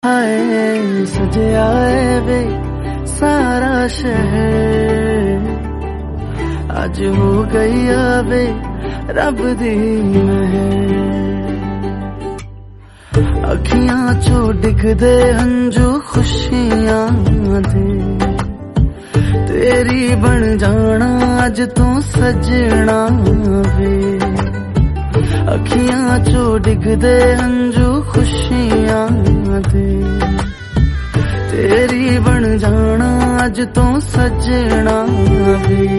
हाय सजया वे सारा शहर अज हो गई वे रब दी मेहर। अखियां चो डिगदे हंजू खुशियां दे तेरी बन जाना अज तू सजना वे। अखियां चो डिगदे हंजू खुशियां दे तेरी बन जाना अज तू सजना वे।